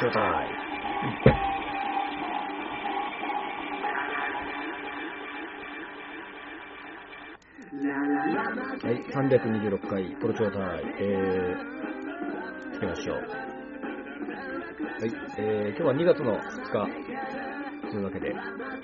調隊。はい、326回プロ調隊、つけましょう。はい、今日は2月の2日というわけで、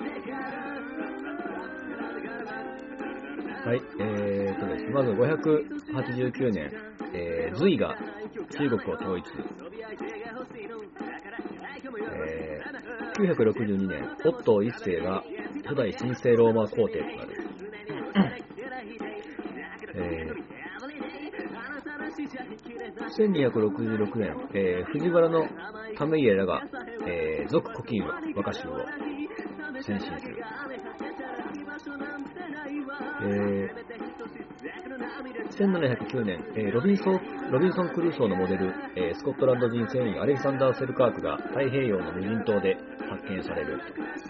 はい、です。まず589年、隋が中国を統一。962年、オットー一世が初代神聖ローマ皇帝となる。1266年、藤原の為家らが、賊古今和歌集を先進する。1709年、ロビンソン・クルーソーのモデル、スコットランド人船員アレキサンダー・セルカークが太平洋の無人島で発見される。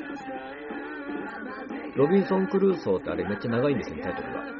ロビンソン・クルーソーってあれめっちゃ長いんですよね、タイトルが。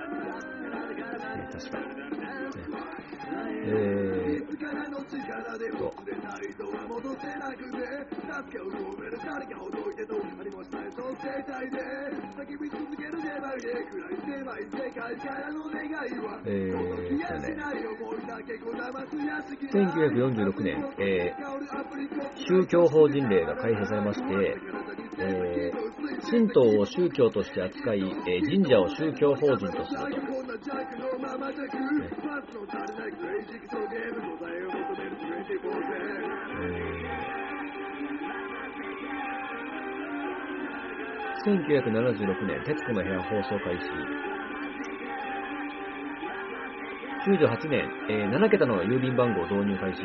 確か。1946年、宗教法人令が改正されまして、神道を宗教として扱い、神社を宗教法人とすると。1976年、徹子の部屋放送開始。98年、7桁の郵便番号導入開始。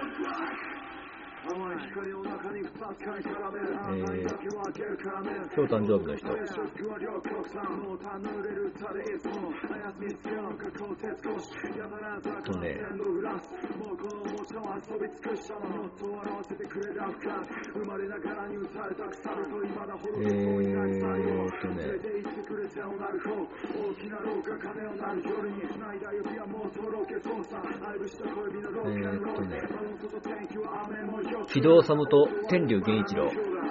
今日誕生日の人。木戸治と天竜源一郎。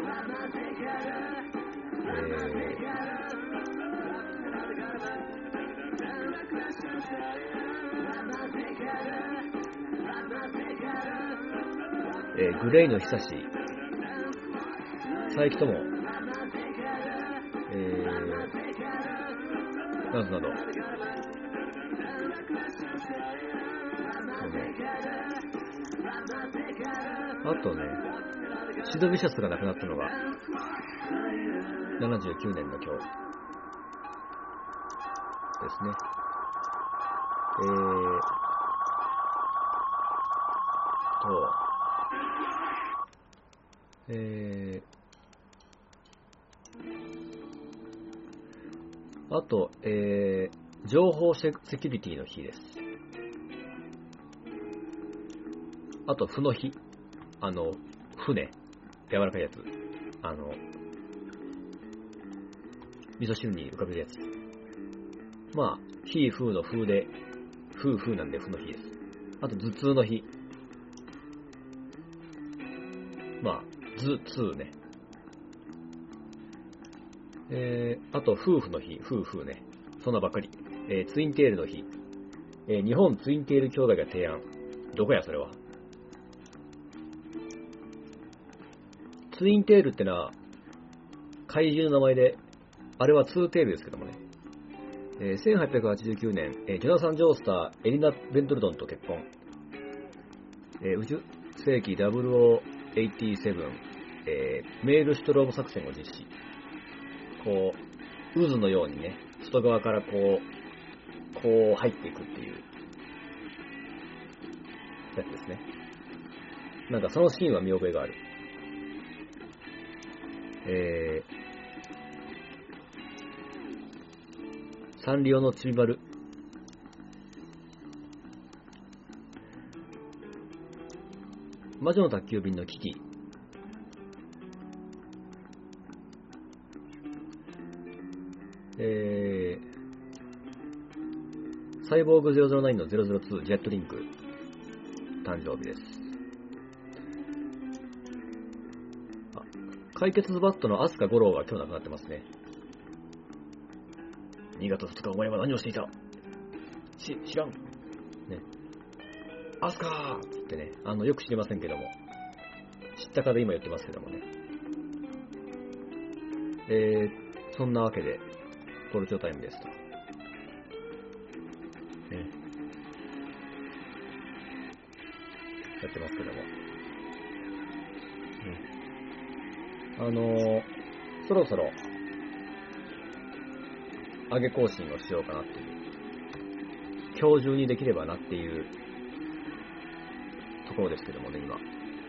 グレイの久し、佐伯友、などなど。あとね、シドビシャスが亡くなったのが79年の今日ですね。あと、情報セキュリティの日です。あと、負の日。船。柔らかいやつ。味噌汁に浮かべるやつ。まあ、非風の風で、風なんで負の日です。あと、頭痛の日。まあ、頭痛ね。あと、夫婦の日、夫婦ね。そんなばっかり。ツインテールの日。日本ツインテール兄弟が提案。どこや、それは。ツインテールってのは、怪獣の名前で、あれはツーテールですけどもね。1889年、ジョナサン・ジョースター、エリナ・ベントルドンと結婚。宇宙世紀0087、メールシュトローム作戦を実施。こう、渦のようにね、外側からこう入っていくっていうやつですね。なんかそのシーンは見覚えがある。サンリオのちびまる。魔女の宅急便の危機。サイボーグ009の002ジェットリンク誕生日です。 解決ズバットの飛鳥五郎が今日亡くなってますね。2月2日お前は何をしていた？知らん。ね。飛鳥ーってね、よく知りませんけども。知ったかで今言ってますけどもね。そんなわけで、コルチョタイムですと。ね。やってますけども。そろそろ、上げ更新をしようかなっていう。今日中にできればなっていうところですけどもね、今。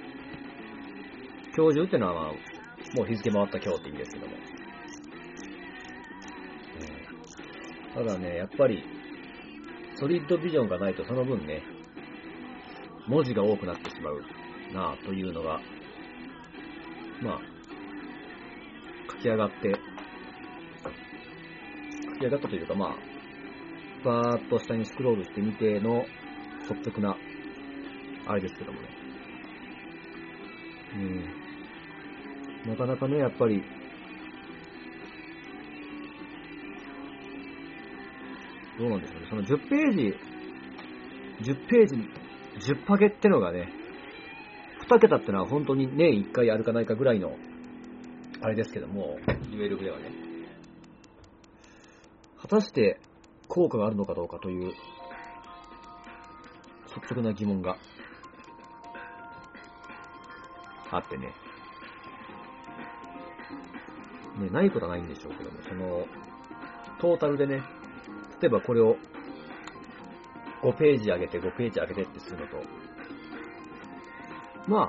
今日中ってのは、もう日付回った今日って意味ですけども。ただね、やっぱり、ソリッドビジョンがないとその分ね、文字が多くなってしまうなぁというのが、まあ、書き上がったというか、まあ、バーッと下にスクロールしてみての率直な、あれですけどもね。なかなかね、やっぱり、どうなんでしょうね。その10ページ、10パゲってのがね、2桁ってのは本当に年1回あるかないかぐらいの、あれですけども、ULV ではね。果たして効果があるのかどうかという、率直な疑問があってね。ないことはないんでしょうけども、その、トータルでね、例えばこれを5ページ上げて5ページ上げてってするのと、まあ、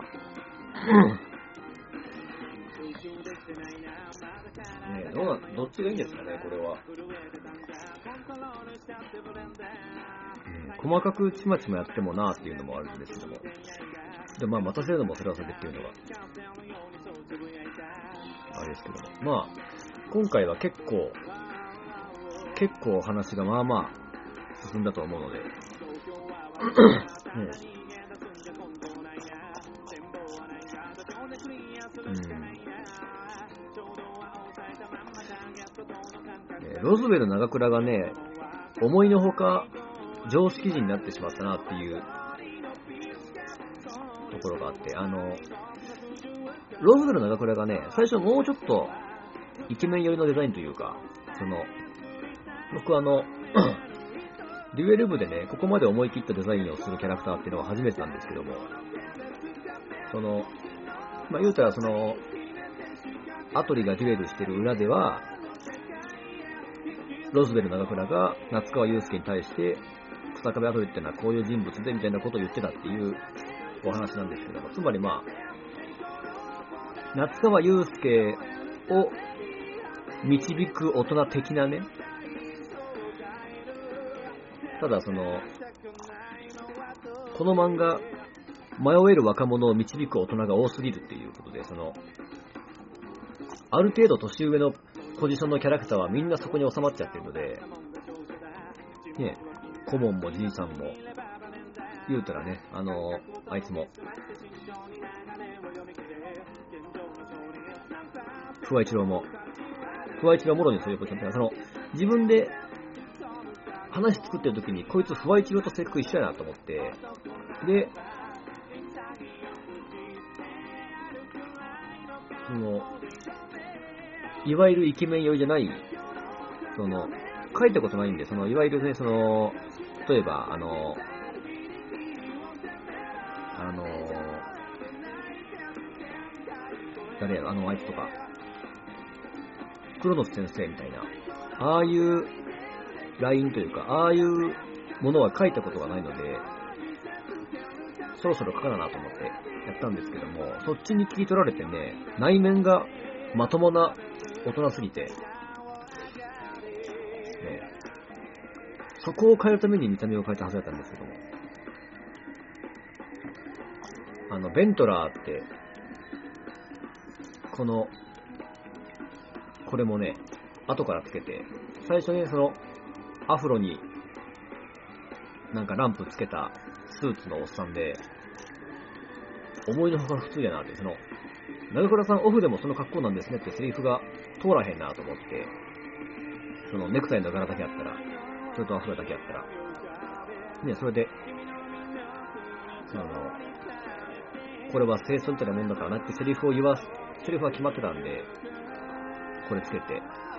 どっちがいいんですかね、これは。細かくちまちまやってもなーっていうのもあるんですけども。で、まあ、待たせるのもそれはそれっていうのが、あれですけども。まあ、今回は結構話がまあまあ進んだと思うので、ロズベル長倉がね、思いのほか常識人になってしまったなっていうところがあって、ロズベル長倉がね、最初もうちょっとイケメン寄りのデザインというか、僕デュエル部でね、ここまで思い切ったデザインをするキャラクターっていうのは初めてなんですけども、まあ、言うたらアトリがデュエルしてる裏では、ロズベル長倉が夏川祐介に対して、草壁アトリってのはこういう人物でみたいなことを言ってたっていうお話なんですけども、つまりまあ、夏川祐介を導く大人的なね、ただこの漫画、迷える若者を導く大人が多すぎるっていうことで、ある程度年上のポジションのキャラクターはみんなそこに収まっちゃってるので、ね、顧問もじいさんも、言うたらね、あいつも、不破一郎もろにそういうことだった。自分で話作ってる時に、こいつ不破一郎と制服一緒やなと思って、で、いわゆるイケメン寄りじゃない、書いたことないんで、いわゆるね、例えば、誰やろ、あいつとか、クロノス先生みたいな、ああいうラインというか、ああいうものは書いたことがないので、そろそろ書かなと思ってやったんですけども、そっちに聞き取られてね、内面がまともな大人すぎて、ね、そこを変えるために見た目を変えたはずだったんですけども、ベントラーって、これもね、後からつけて、最初にアフロになんかランプつけたスーツのおっさんで、思いのほか普通やなって、 長倉さんオフでもその格好なんですねってセリフが通らへんなと思って、そのネクタイの柄だけあったら、それとアフロだけあったら、ね、それで、これは清楚みたいなもんだからなってセリフは決まってたんで、これつけて、ね、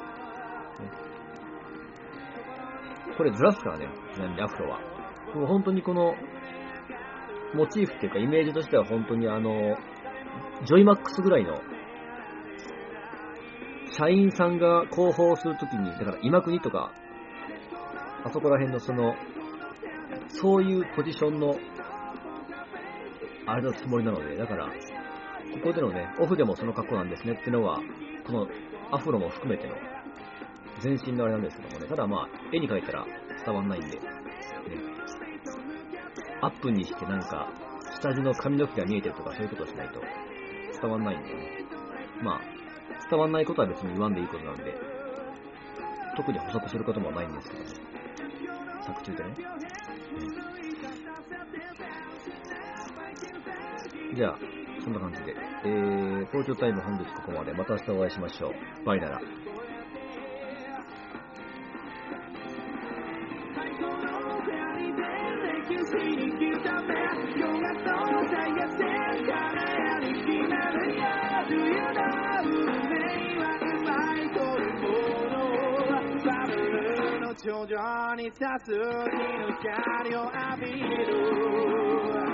これずらすからね、ちなみにアフロは。もう本当にこの、モチーフっていうかイメージとしては本当にジョイマックスぐらいの、社員さんが広報するときに、だから今国とか、あそこら辺のそういうポジションの、あれのつもりなので、だから、ここでのね、オフでもその格好なんですねってのは、このアフロも含めての、全身のあれなんですけどもね、ただまあ、絵に描いたら伝わんないんで、ね、アップにしてなんか、下地の髪の毛が見えてるとかそういうことをしないと伝わんないんでね。まあ、伝わんないことは別に言わんでいいことなんで、特に補足することもないんですけどね。作中でね。じゃあ、そんな感じで。東京タイム本日ここまで。また明日お会いしましょう。バイなら。 頂上に立つ日の光を浴びる